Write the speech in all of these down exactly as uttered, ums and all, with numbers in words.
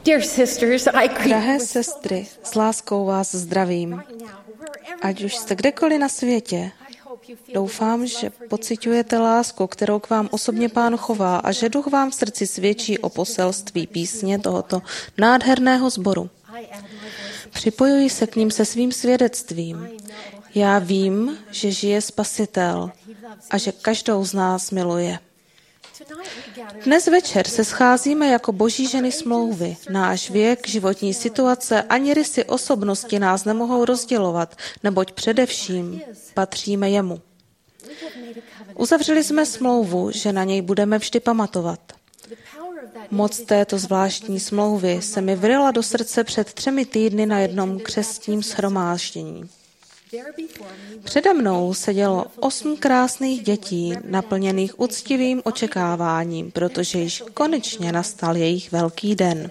Dear sisters, I greet Drahé sestry, s láskou vás zdravím. Ať už jste kdekoliv na světě, doufám, že pociťujete lásku, kterou k vám osobně Pán chová a že Duch vám v srdci svědčí o poselství písně tohoto nádherného sboru. Připojuji se k ním se svým svědectvím. Já vím, že žije Spasitel a že každou z nás miluje. Dnes večer se scházíme jako boží ženy smlouvy. Náš věk, životní situace ani rysy osobnosti nás nemohou rozdělovat, neboť především patříme jemu. Uzavřeli jsme smlouvu, že na něj budeme vždy pamatovat. Moc této zvláštní smlouvy se mi vryla do srdce před třemi týdny na jednom křestním shromáždění. Přede mnou sedělo osm krásných dětí, naplněných úctivým očekáváním, protože již konečně nastal jejich velký den.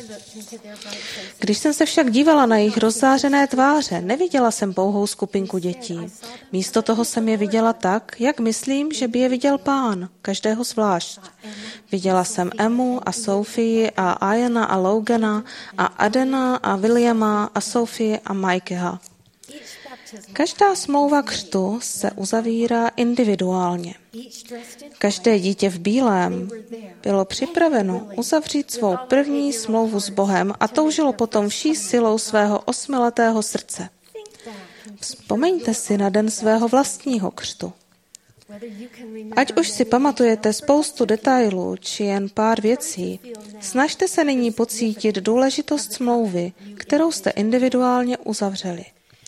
Když jsem se však dívala na jejich rozzářené tváře, neviděla jsem pouhou skupinku dětí. Místo toho jsem je viděla tak, jak myslím, že by je viděl Pán, každého zvlášť. Viděla jsem Emu a Sophii a Ayana a Logana a Adena a Williama a Sophie a Mikeha. Každá smlouva křtu se uzavírá individuálně. Každé dítě v bílém bylo připraveno uzavřít svou první smlouvu s Bohem a toužilo potom vší silou svého osmiletého srdce. Vzpomeňte si na den svého vlastního křtu. Ať už si pamatujete spoustu detailů či jen pár věcí, snažte se nyní pocítit důležitost smlouvy, kterou jste individuálně uzavřeli.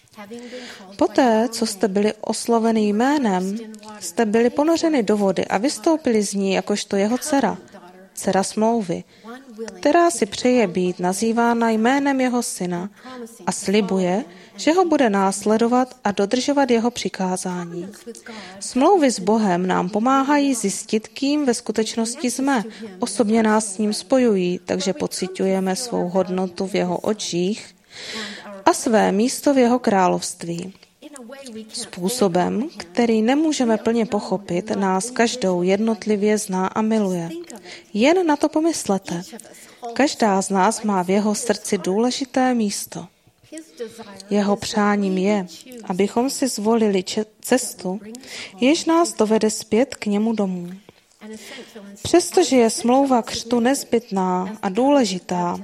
Poté, co jste byli osloveni jménem, jste byli ponořeni do vody a vystoupili z ní jakožto jeho dcera, dcera smlouvy, která si přeje být nazývána jménem jeho syna a slibuje, že ho bude následovat a dodržovat jeho přikázání. Smlouvy s Bohem nám pomáhají zjistit, kým ve skutečnosti jsme. Osobně nás s ním spojují, takže pociťujeme svou hodnotu v jeho očích a své místo v jeho království. Způsobem, který nemůžeme plně pochopit, nás každou jednotlivě zná a miluje. Jen na to pomyslete. Každá z nás má v jeho srdci důležité místo. Jeho přáním je, abychom si zvolili cestu, jež nás dovede zpět k němu domů. Přestože je smlouva křtu nezbytná a důležitá,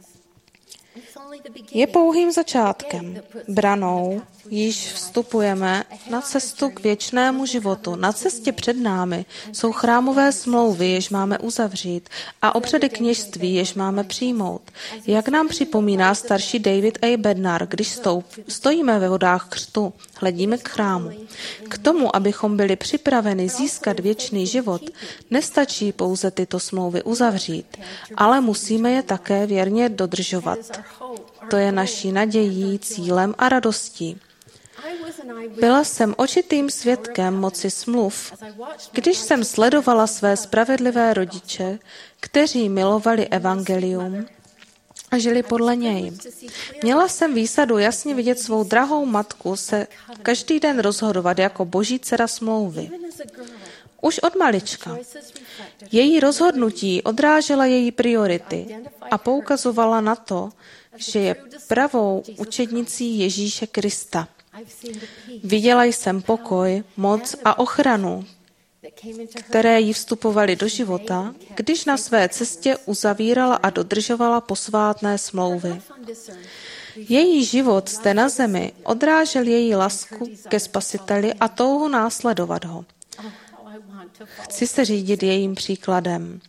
je pouhým začátkem, branou, již vstupujeme na cestu k věčnému životu. Na cestě před námi jsou chrámové smlouvy, jež máme uzavřít, a obřady kněžství, jež máme přijmout. Jak nám připomíná starší David A. Bednar, když stoup, stojíme ve vodách křtu, hledíme k chrámu. K tomu, abychom byli připraveni získat věčný život, nestačí pouze tyto smlouvy uzavřít, ale musíme je také věrně dodržovat. To je naší nadějí, cílem a radostí. Byla jsem očitým svědkem moci smluv, když jsem sledovala své spravedlivé rodiče, kteří milovali evangelium a žili podle něj. Měla jsem výsadu jasně vidět svou drahou matku se každý den rozhodovat jako boží dcera smlouvy. Už od malička. Její rozhodnutí odrážela její priority a poukazovala na to, že je pravou učednicí Ježíše Krista. Viděla jsem pokoj, moc a ochranu, které jí vstupovaly do života, když na své cestě uzavírala a dodržovala posvátné smlouvy. Její život zde na zemi odrážel její lásku ke Spasiteli a touhu následovat ho. Chci se řídit jejím příkladem.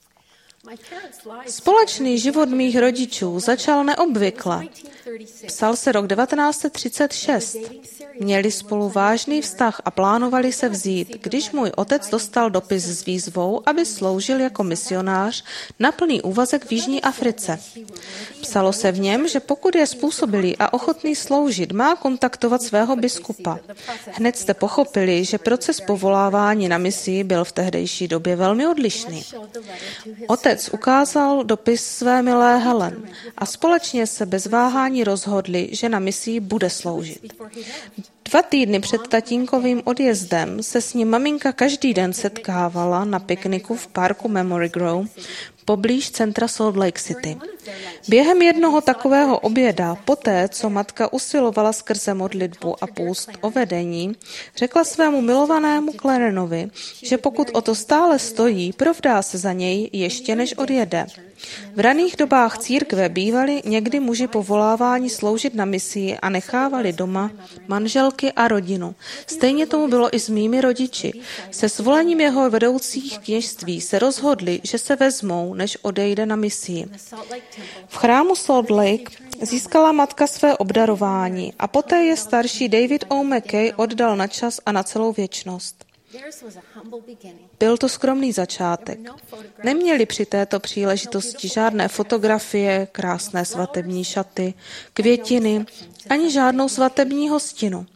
Společný život mých rodičů začal neobvykle. Psal se rok devatenáct set třicet šest. Měli spolu vážný vztah a plánovali se vzít, když můj otec dostal dopis s výzvou, aby sloužil jako misionář na plný úvazek v Jižní Africe. Psalo se v něm, že pokud je způsobilý a ochotný sloužit, má kontaktovat svého biskupa. Hned jste pochopili, že proces povolávání na misii byl v tehdejší době velmi odlišný. Otec ukázal dopis své milé Helen a společně se bez váhání rozhodli, že na misii bude sloužit. Dva týdny před tatínkovým odjezdem se s ním maminka každý den setkávala na pikniku v parku Memory Grove, poblíž centra Salt Lake City. Během jednoho takového oběda, poté, co matka usilovala skrze modlitbu a půst o vedení, řekla svému milovanému Clarenovi, že pokud o to stále stojí, provdá se za něj ještě než odjede. V raných dobách církve bývali někdy muži povoláváni sloužit na misii a nechávali doma manželky a rodinu. Stejně tomu bylo i s mými rodiči. Se svolením jeho vedoucích kněžství se rozhodli, že se vezmou, než odejde na misii. V chrámu Salt Lake získala matka své obdarování a poté je starší David O. McKay oddal na čas a na celou věčnost. Byl to skromný začátek. Neměli při této příležitosti žádné fotografie, krásné svatební šaty, květiny, ani žádnou svatební hostinu.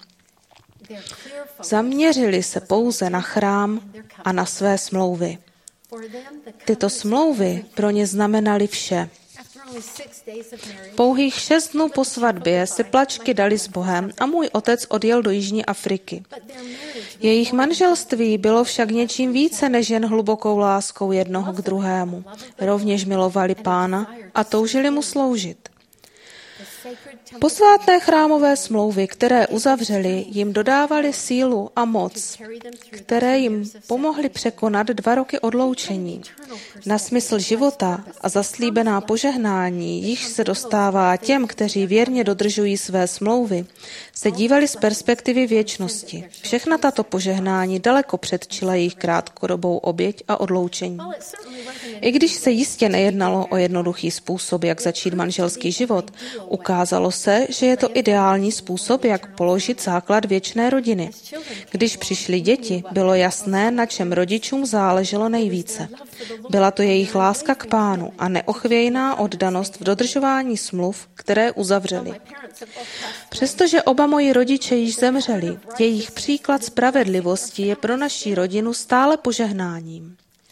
Zaměřili se pouze na chrám a na své smlouvy. Tyto smlouvy pro ně znamenaly vše. Pouhých šest dnů po svatbě si plačky dali s Bohem a můj otec odjel do Jižní Afriky. Jejich manželství bylo však něčím více než jen hlubokou láskou jednoho k druhému. Rovněž milovali Pána a toužili mu sloužit. Posvátné chrámové smlouvy, které uzavřeli, jim dodávaly sílu a moc, které jim pomohly překonat dva roky odloučení. Na smysl života a zaslíbená požehnání, již se dostává těm, kteří věrně dodržují své smlouvy, se dívali z perspektivy věčnosti. Všechna tato požehnání daleko předčila jejich krátkodobou oběť a odloučení. I když se jistě nejednalo o jednoduchý způsob, jak začít manželský život, ukázalo se, že je to ideální způsob, jak položit základ věčné rodiny. Když přišly děti, bylo jasné, na čem rodičům záleželo nejvíce. Byla to jejich láska k Pánu a neochvějná oddanost v dodržování smluv, které uzavřeli. Přestože oba moji rodiče již zemřeli, jejich příklad spravedlivosti je pro naši rodinu stále požehnáním.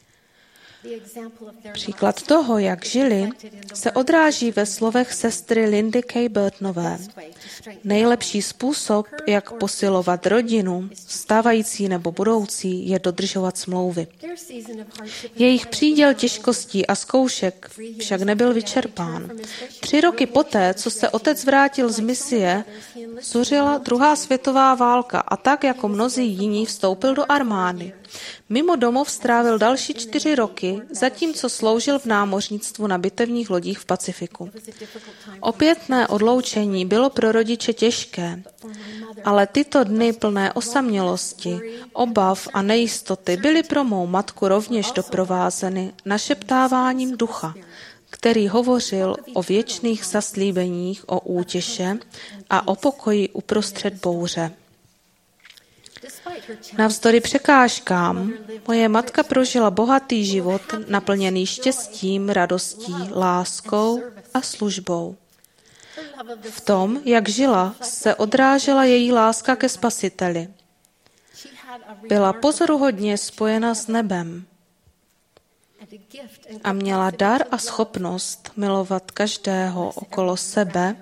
Příklad toho, jak žili, se odráží ve slovech sestry Lindy K. Burtonové. Nejlepší způsob, jak posilovat rodinu, stávající nebo budoucí, je dodržovat smlouvy. Jejich příděl těžkostí a zkoušek však nebyl vyčerpán. Tři roky poté, co se otec vrátil z misie, zuřila druhá světová válka a tak jako mnozí jiní vstoupil do armády. Mimo domov strávil další čtyři roky, zatímco sloužil v námořnictvu na bitevních lodích v Pacifiku. Opětné odloučení bylo pro rodiče těžké, ale tyto dny plné osamělosti, obav a nejistoty byly pro mou matku rovněž doprovázeny našeptáváním ducha, který hovořil o věčných zaslíbeních, o útěše a o pokoji uprostřed bouře. Navzdory překážkám, moje matka prožila bohatý život, naplněný štěstím, radostí, láskou a službou. V tom, jak žila, se odrážela její láska ke Spasiteli. Byla pozoruhodně spojena s nebem a měla dar a schopnost milovat každého okolo sebe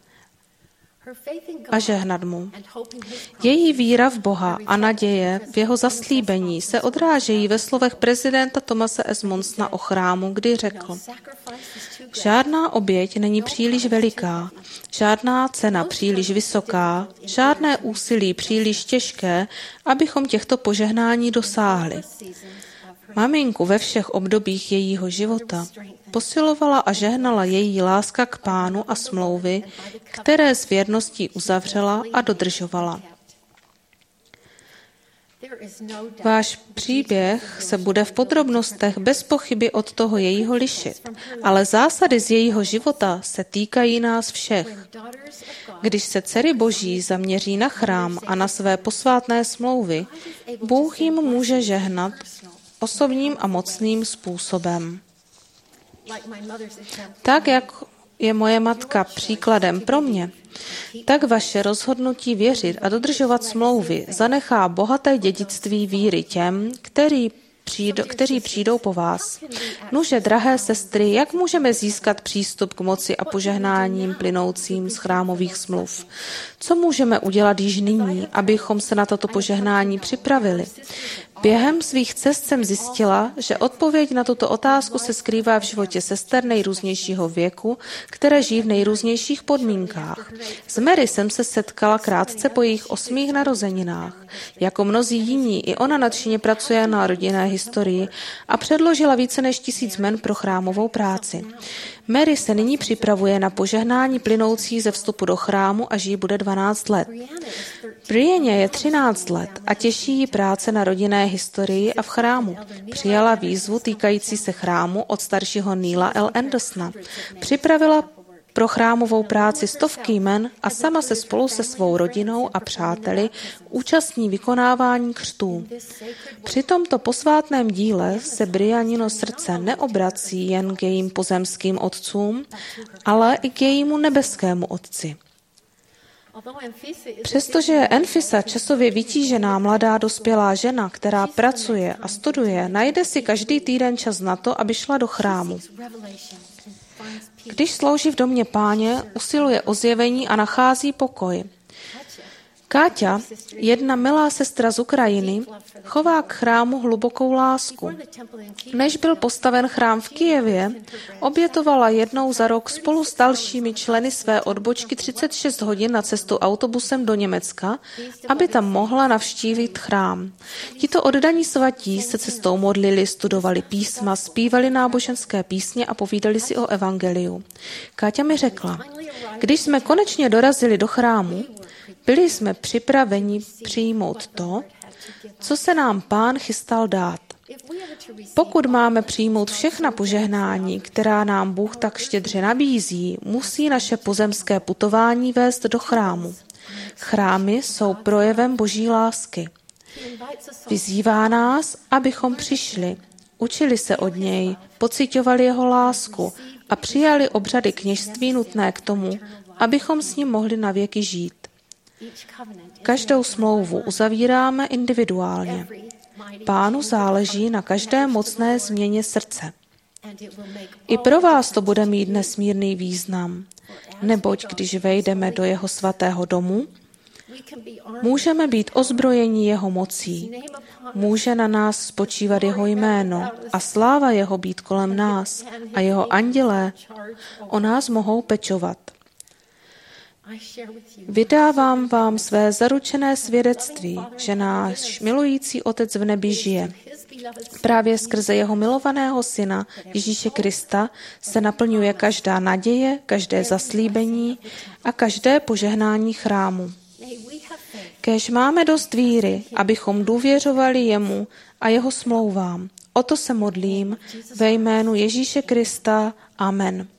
a žehnat mu. Její víra v Boha a naděje v jeho zaslíbení se odrážejí ve slovech prezidenta Thomase S. Monsona o chrámu, kdy řekl: žádná oběť není příliš veliká, žádná cena příliš vysoká, žádné úsilí příliš těžké, abychom těchto požehnání dosáhli. Maminku ve všech obdobích jejího života posilovala a žehnala její láska k Pánu a smlouvy, které s věrností uzavřela a dodržovala. Váš příběh se bude v podrobnostech bez pochyby od toho jejího lišit, ale zásady z jejího života se týkají nás všech. Když se dcery Boží zaměří na chrám a na své posvátné smlouvy, Bůh jim může žehnat osobním a mocným způsobem. Tak, jak je moje matka příkladem pro mě, tak vaše rozhodnutí věřit a dodržovat smlouvy zanechá bohaté dědictví víry těm, který přijdo, kteří přijdou po vás. Nuže, drahé sestry, jak můžeme získat přístup k moci a požehnáním plynoucím z chrámových smluv? Co můžeme udělat již nyní, abychom se na toto požehnání připravili? Během svých cest jsem zjistila, že odpověď na tuto otázku se skrývá v životě sester nejrůznějšího věku, které žijí v nejrůznějších podmínkách. S Mary jsem se setkala krátce po jejich osmých narozeninách. Jako mnozí jiní, i ona nadšeně pracuje na rodinné historii a předložila více než tisíc jmen pro chrámovou práci. Mary se nyní připravuje na požehnání plynoucí ze vstupu do chrámu, až jí bude dvanáct let. Brianně je třináct let a těší jí práce na rodinné historii a v chrámu. Přijala výzvu týkající se chrámu od staršího Neila L. Andersona. Připravila pro chrámovou práci stovky jmen a sama se spolu se svou rodinou a přáteli účastní vykonávání křtů. Při tomto posvátném díle se Brianino srdce neobrací jen k jejím pozemským otcům, ale i k jejímu nebeskému otci. Přestože je Enfisa časově vytížená mladá dospělá žena, která pracuje a studuje, najde si každý týden čas na to, aby šla do chrámu. Když slouží v domě Páně, usiluje o zjevení a nachází pokoj. Káťa, jedna milá sestra z Ukrajiny, chová k chrámu hlubokou lásku. Než byl postaven chrám v Kyjevě, obětovala jednou za rok spolu s dalšími členy své odbočky třicet šest hodin na cestu autobusem do Německa, aby tam mohla navštívit chrám. Tito oddaní svatí se cestou modlili, studovali písma, zpívali náboženské písně a povídali si o evangeliu. Káťa mi řekla, když jsme konečně dorazili do chrámu, byli jsme připraveni přijmout to, co se nám Pán chystal dát. Pokud máme přijmout všechna požehnání, která nám Bůh tak štědře nabízí, musí naše pozemské putování vést do chrámu. Chrámy jsou projevem Boží lásky. Vyzývá nás, abychom přišli, učili se od něj, pociťovali jeho lásku a přijali obřady kněžství nutné k tomu, abychom s ním mohli navěky žít. Každou smlouvu uzavíráme individuálně. Pánu záleží na každé mocné změně srdce. I pro vás to bude mít nesmírný význam, neboť když vejdeme do jeho svatého domu, můžeme být ozbrojeni jeho mocí, může na nás spočívat jeho jméno a sláva jeho být kolem nás a jeho andělé o nás mohou pečovat. Vydávám vám své zaručené svědectví, že náš milující Otec v nebi žije. Právě skrze jeho milovaného syna Ježíše Krista se naplňuje každá naděje, každé zaslíbení a každé požehnání chrámu. Kéž máme dost víry, abychom důvěřovali jemu a jeho smlouvám. O to se modlím ve jménu Ježíše Krista. Amen.